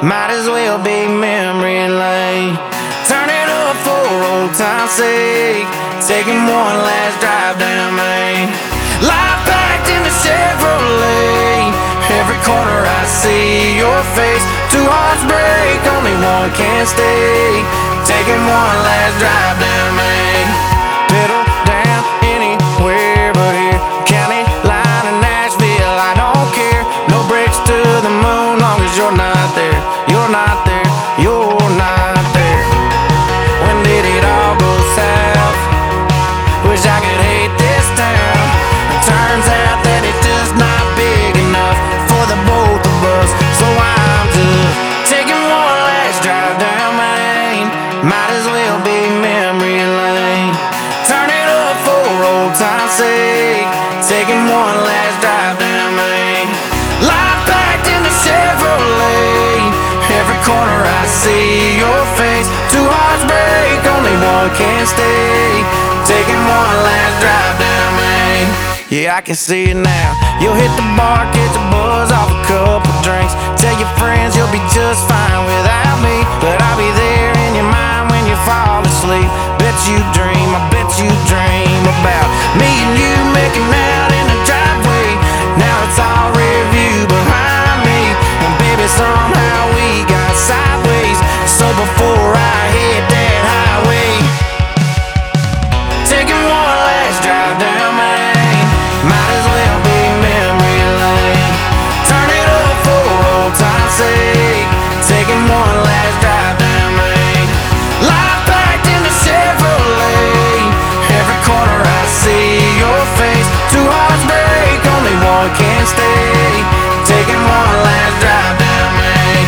might as well be memory lane. Turn it up for old time's sake, taking one last drive down Main. Life packed in the Chevrolet, every corner I see your face. Two hearts break, only one can stay, taking one last drive down Main. Pedal down anywhere but here, county line in Nashville, I don't care. No brakes to the moon, long as you're not there. You're not there, you're not there. When did it all go south? Wish I could hate this town. It turns out that it's just not big enough for the both of us, so I'm just taking one last drive down Main. Might as well be memory lane. Turn it up for old time's sake, taking one last drive down Main. Life packed in the Chevrolet, every corner I see your face. Two hearts break, only one can stay, taking one last drive down Main. Yeah, I can see it now. You'll hit the bar, catch a buzz off a couple drinks. Tell your friends you'll be just fine without me, but I'll be there in your mind when you fall asleep. Bet you dream, I bet you dream about me and you making out in the driveway. Now it's all review behind me, and baby somehow we got sideways. So before I hit that highway, taking one last drive down Main, might as well be memory lane. Turn it up for old time's sake, taking one last drive down Main. Life packed in the Chevrolet, every corner I see your face. Two hearts break, only one can stay, taking one last drive down Main.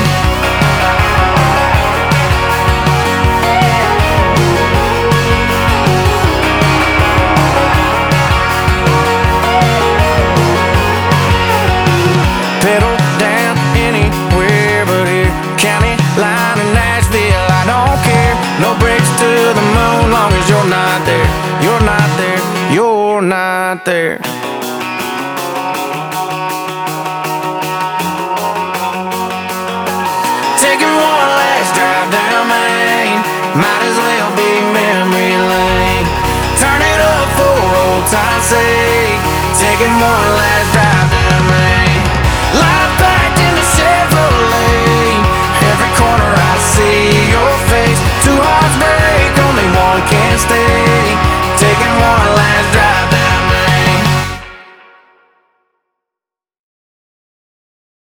Pedal down anywhere but here, county line in Nashville, I don't care. No brakes to the moon, long as you're not there. You're not there, you're not there. Taking one last drive down Main, might as well be memory lane. Turn it up for old time's sake, taking one last